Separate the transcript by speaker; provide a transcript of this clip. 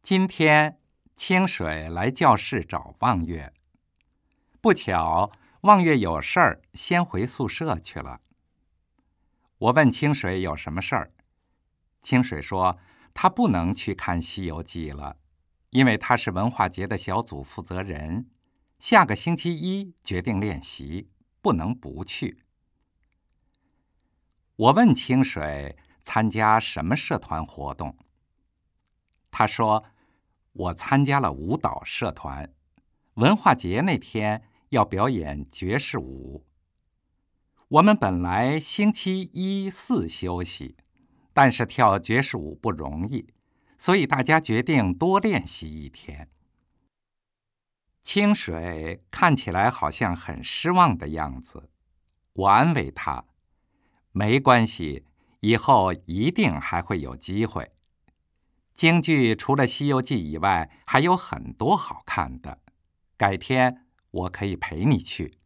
Speaker 1: 今天清水来教室找望月，不巧望月有事儿，先回宿舍去了。我问清水有什么事儿，清水说他不能去看《西游记》了，因为他是文化节的小组负责人，下个星期一决定练习，不能不去。我问清水参加什么社团活动，他说我参加了舞蹈社团，文化节那天要表演爵士舞。我们本来星期一、四休息，但是跳爵士舞不容易，所以大家决定多练习一天。清水看起来好像很失望的样子，我安慰他，没关系，以后一定还会有机会。京剧除了《西游记》以外，还有很多好看的，改天我可以陪你去。